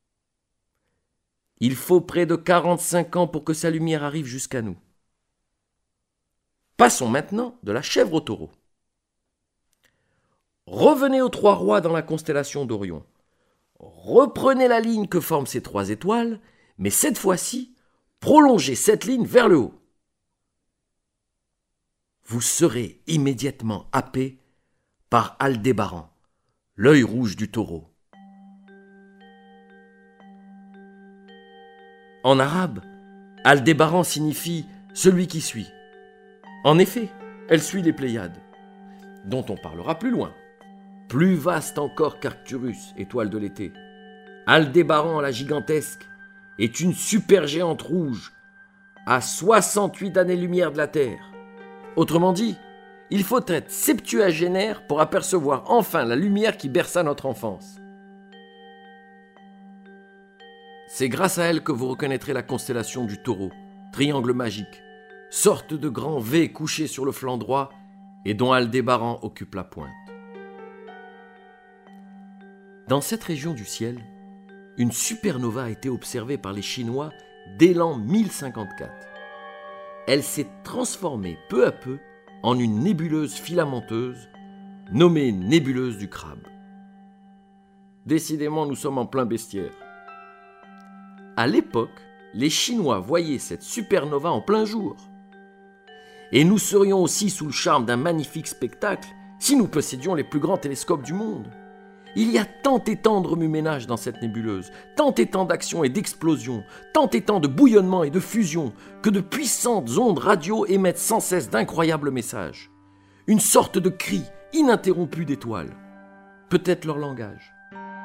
Il faut près de quarante-cinq ans pour que sa lumière arrive jusqu'à nous. Passons maintenant de la chèvre au taureau. Revenez aux trois rois dans la constellation d'Orion. Reprenez la ligne que forment ces trois étoiles, mais cette fois-ci, prolongez cette ligne vers le haut. Vous serez immédiatement happé par Aldébaran, l'œil rouge du taureau. En arabe, Aldébaran signifie « celui qui suit ». En effet, elle suit les Pléiades, dont on parlera plus loin. Plus vaste encore qu'Arcturus, étoile de l'été. Aldébaran la gigantesque est une supergéante rouge à soixante-huit années-lumière de la Terre. Autrement dit, il faut être septuagénaire pour apercevoir enfin la lumière qui berça notre enfance. C'est grâce à elle que vous reconnaîtrez la constellation du Taureau, triangle magique, sorte de grand V couché sur le flanc droit et dont Aldébaran occupe la pointe. Dans cette région du ciel, une supernova a été observée par les Chinois dès l'an mille cinquante-quatre. Elle s'est transformée peu à peu en une nébuleuse filamenteuse nommée nébuleuse du crabe. Décidément, nous sommes en plein bestiaire. À l'époque, les Chinois voyaient cette supernova en plein jour. Et nous serions aussi sous le charme d'un magnifique spectacle si nous possédions les plus grands télescopes du monde. Il y a tant et tant de remue-ménage dans cette nébuleuse, tant et tant d'actions et d'explosions, tant et tant de bouillonnements et de fusions, que de puissantes ondes radio émettent sans cesse d'incroyables messages. Une sorte de cri ininterrompu d'étoiles. Peut-être leur langage.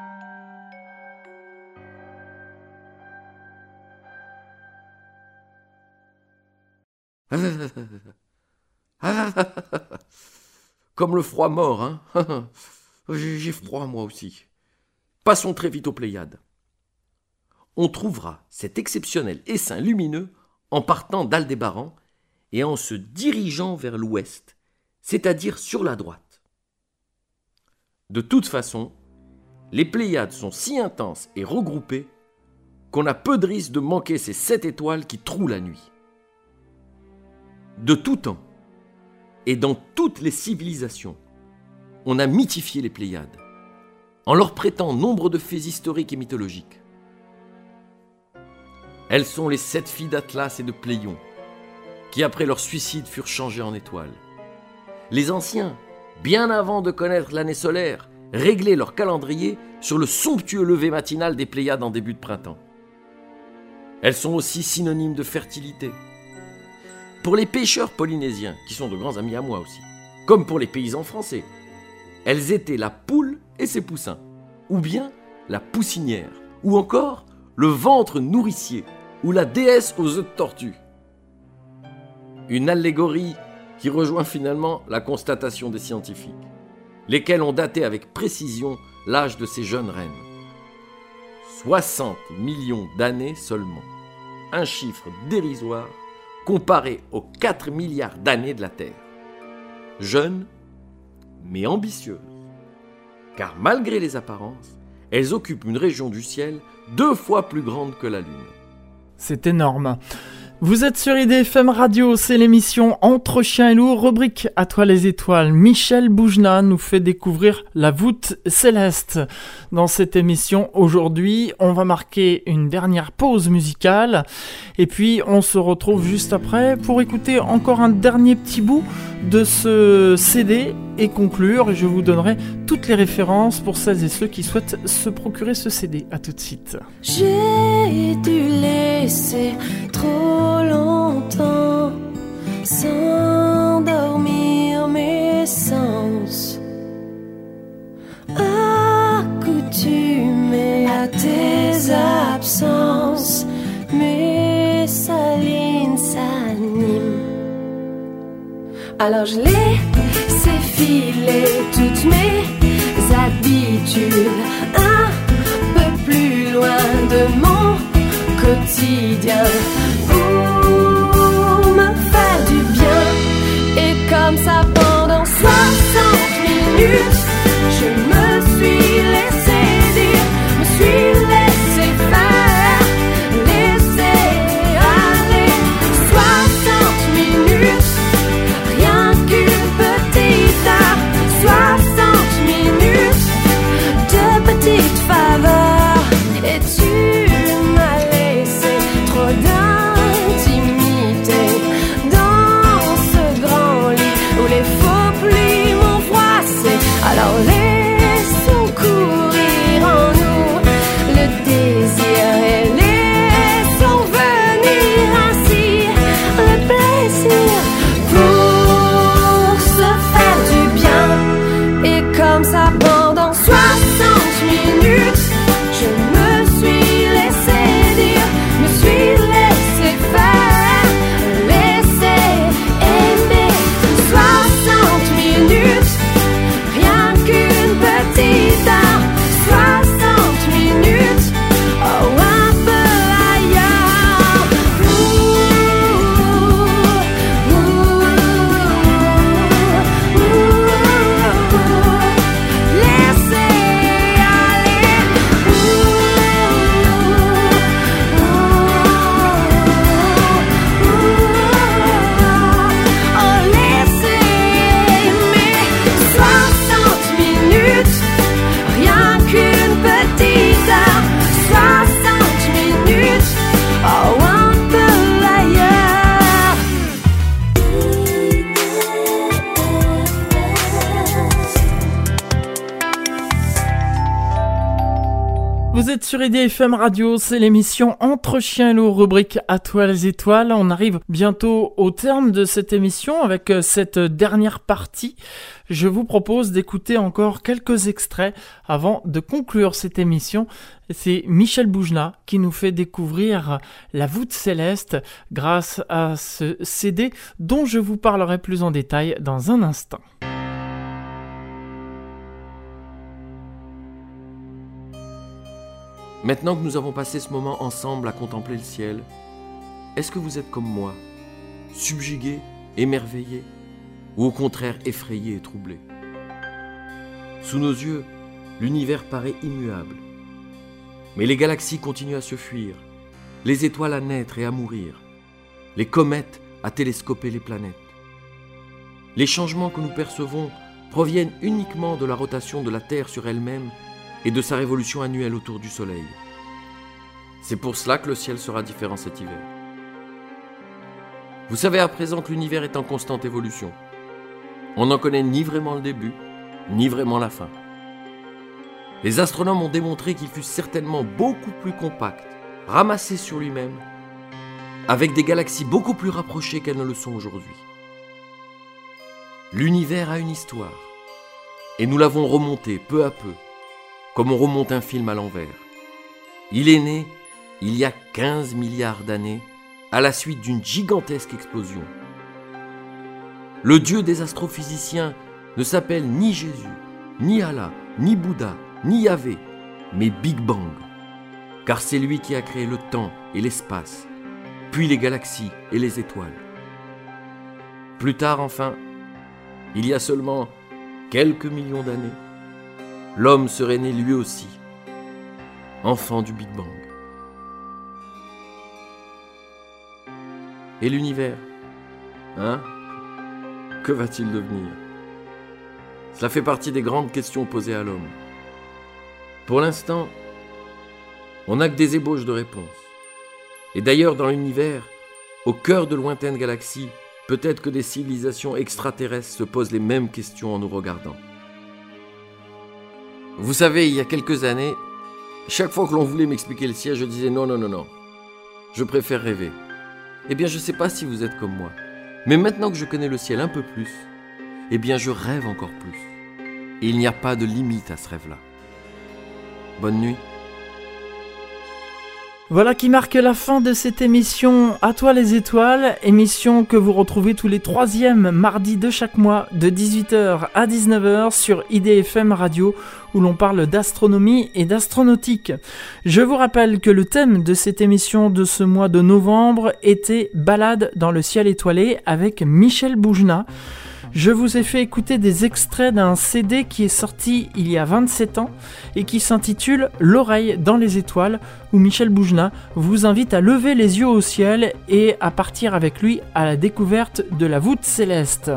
Comme le froid mort, hein. J'ai froid moi aussi. Passons très vite aux Pléiades. On trouvera cet exceptionnel essaim lumineux en partant d'Aldébaran et en se dirigeant vers l'ouest, c'est-à-dire sur la droite. De toute façon, les Pléiades sont si intenses et regroupées qu'on a peu de risque de manquer ces sept étoiles qui trouent la nuit. De tout temps, et dans toutes les civilisations, on a mythifié les Pléiades, en leur prêtant nombre de faits historiques et mythologiques. Elles sont les sept filles d'Atlas et de Pléion, qui après leur suicide furent changées en étoiles. Les anciens, bien avant de connaître l'année solaire, réglaient leur calendrier sur le somptueux lever matinal des Pléiades en début de printemps. Elles sont aussi synonymes de fertilité. Pour les pêcheurs polynésiens, qui sont de grands amis à moi aussi, comme pour les paysans français, elles étaient la poule et ses poussins, ou bien la poussinière, ou encore le ventre nourricier, ou la déesse aux œufs de tortue. Une allégorie qui rejoint finalement la constatation des scientifiques, lesquels ont daté avec précision l'âge de ces jeunes reines. soixante millions d'années seulement, un chiffre dérisoire comparé aux quatre milliards d'années de la Terre. Jeunes, mais ambitieuses, car malgré les apparences, elles occupent une région du ciel deux fois plus grande que la Lune. C'est énorme. Vous êtes sur I D F M Radio, c'est l'émission Entre Chiens et Loups, rubrique À toi les étoiles. Michel Boujna nous fait découvrir la voûte céleste. Dans cette émission, aujourd'hui, on va marquer une dernière pause musicale. Et puis, on se retrouve juste après pour écouter encore un dernier petit bout de ce C D et conclure. Je vous donnerai toutes les références pour celles et ceux qui souhaitent se procurer ce C D. À tout de suite. J'ai dû laisser trop longtemps s'endormir mes sens, accoutumés à tes absences, mes salines s'animent. Alors je laisse filer toutes mes habitudes un peu plus loin de mon quotidien pour me faire du bien, et comme ça pendant Vous êtes sur I D F M Radio, c'est l'émission Entre chiens et loups, rubrique À toi les étoiles. On arrive bientôt au terme de cette émission avec cette dernière partie. Je vous propose d'écouter encore quelques extraits avant de conclure cette émission. C'est Michel Boujna qui nous fait découvrir La voûte céleste grâce à ce C D dont je vous parlerai plus en détail dans un instant. Maintenant que nous avons passé ce moment ensemble à contempler le ciel, est-ce que vous êtes comme moi, subjugué, émerveillé, ou au contraire effrayé et troublé? Sous nos yeux, l'univers paraît immuable. Mais les galaxies continuent à se fuir, les étoiles à naître et à mourir, les comètes à télescoper les planètes. Les changements que nous percevons proviennent uniquement de la rotation de la Terre sur elle-même et de sa révolution annuelle autour du Soleil. C'est pour cela que le ciel sera différent cet hiver. Vous savez à présent que l'univers est en constante évolution. On n'en connaît ni vraiment le début, ni vraiment la fin. Les astronomes ont démontré qu'il fut certainement beaucoup plus compact, ramassé sur lui-même, avec des galaxies beaucoup plus rapprochées qu'elles ne le sont aujourd'hui. L'univers a une histoire, et nous l'avons remonté peu à peu, comme on remonte un film à l'envers. Il est né il y a quinze milliards d'années, à la suite d'une gigantesque explosion. Le dieu des astrophysiciens ne s'appelle ni Jésus, ni Allah, ni Bouddha, ni Yahvé, mais Big Bang, car c'est lui qui a créé le temps et l'espace, puis les galaxies et les étoiles. Plus tard, enfin, il y a seulement quelques millions d'années, l'homme serait né lui aussi, enfant du Big Bang. Et l'univers, hein? Que va-t-il devenir? Cela fait partie des grandes questions posées à l'homme. Pour l'instant, on n'a que des ébauches de réponses. Et d'ailleurs, dans l'univers, au cœur de lointaines galaxies, peut-être que des civilisations extraterrestres se posent les mêmes questions en nous regardant. Vous savez, il y a quelques années, chaque fois que l'on voulait m'expliquer le ciel, je disais non, non, non, non. Je préfère rêver. Eh bien, je ne sais pas si vous êtes comme moi. Mais maintenant que je connais le ciel un peu plus, eh bien, je rêve encore plus. Et il n'y a pas de limite à ce rêve-là. Bonne nuit. Voilà qui marque la fin de cette émission À toi les étoiles, émission que vous retrouvez tous les troisièmes mardis de chaque mois de dix-huit heures à dix-neuf heures sur I D F M Radio où l'on parle d'astronomie et d'astronautique. Je vous rappelle que le thème de cette émission de ce mois de novembre était Balade dans le ciel étoilé avec Michel Boujna. Je vous ai fait écouter des extraits d'un C D qui est sorti il y a vingt-sept ans et qui s'intitule L'oreille dans les étoiles, où Michel Boujna vous invite à lever les yeux au ciel et à partir avec lui à la découverte de la voûte céleste.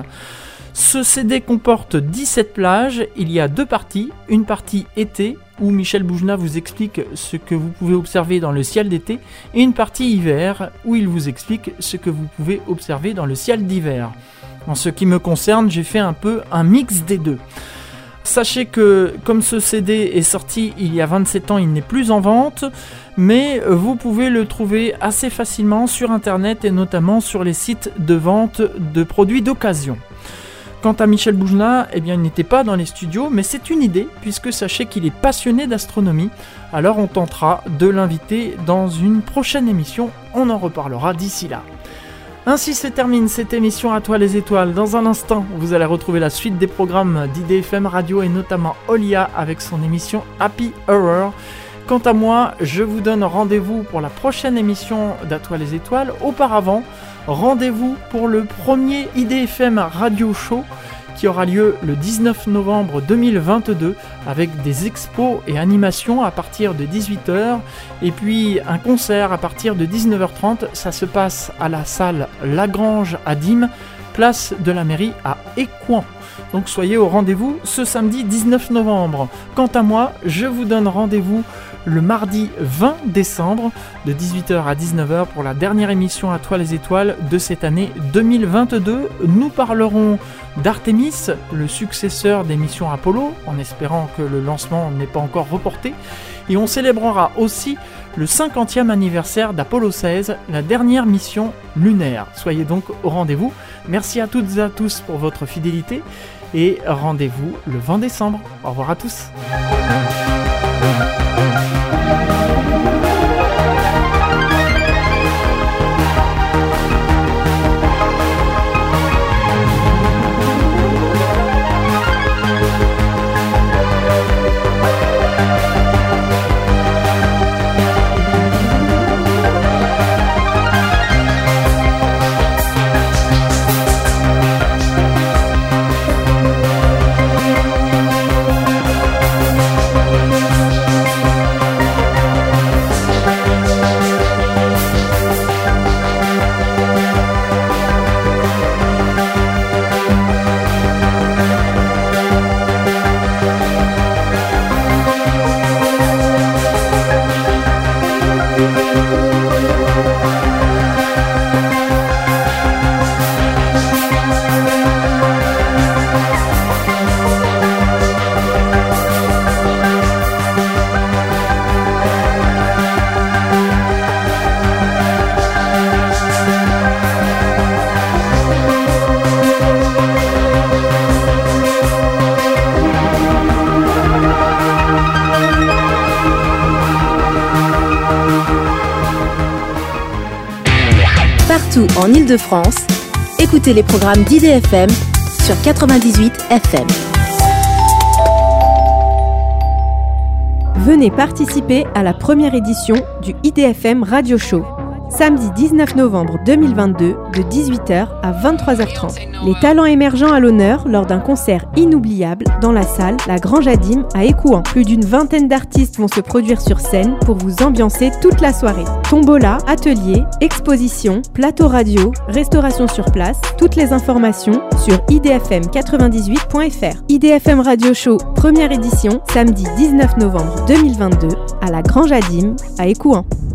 Ce C D comporte dix-sept plages, il y a deux parties, une partie été où Michel Boujna vous explique ce que vous pouvez observer dans le ciel d'été et une partie hiver où il vous explique ce que vous pouvez observer dans le ciel d'hiver. En ce qui me concerne, j'ai fait un peu un mix des deux. Sachez que comme ce C D est sorti il y a vingt-sept ans, il n'est plus en vente, mais vous pouvez le trouver assez facilement sur internet et notamment sur les sites de vente de produits d'occasion. Quant à Michel Boujna, eh bien, il n'était pas dans les studios, mais c'est une idée, puisque sachez qu'il est passionné d'astronomie, alors on tentera de l'inviter dans une prochaine émission, on en reparlera d'ici là. Ainsi se termine cette émission À toi les étoiles. Dans un instant, vous allez retrouver la suite des programmes d'I D F M Radio et notamment Olia avec son émission Happy Hour. Quant à moi, je vous donne rendez-vous pour la prochaine émission d'À toi les étoiles. Auparavant, rendez-vous pour le premier I D F M Radio Show qui aura lieu le dix-neuf novembre deux mille vingt-deux avec des expos et animations à partir de dix-huit heures et puis un concert à partir de dix-neuf heures trente. Ça se passe à la salle Lagrange à Dîmes, place de la mairie à Écouen. Donc soyez au rendez-vous ce samedi dix-neuf novembre. Quant à moi, je vous donne rendez-vous le mardi vingt décembre de dix-huit heures à dix-neuf heures pour la dernière émission À toi les étoiles de cette année deux mille vingt-deux. Nous parlerons d'Artemis, le successeur des missions Apollo, en espérant que le lancement n'est pas encore reporté. Et on célébrera aussi le cinquantième anniversaire d'Apollo seize, la dernière mission lunaire. Soyez donc au rendez-vous. Merci à toutes et à tous pour votre fidélité et rendez-vous le vingt décembre. Au revoir à tous. Partout en Île-de-France, écoutez les programmes d'I D F M sur quatre-vingt-dix-huit F M. Venez participer à la première édition du I D F M Radio Show. Samedi dix-neuf novembre deux mille vingt-deux, de dix-huit heures à vingt-trois heures trente. Les talents émergents à l'honneur lors d'un concert inoubliable dans la salle La Grange à Dîmes à Écouen. Plus d'une vingtaine d'artistes vont se produire sur scène pour vous ambiancer toute la soirée. Tombola, atelier, exposition, plateau radio, restauration sur place. Toutes les informations sur i d f m quatre-vingt-dix-huit point f r. I D F M Radio Show, première édition, samedi dix-neuf novembre deux mille vingt-deux, à La Grange à Dîmes à Écouen.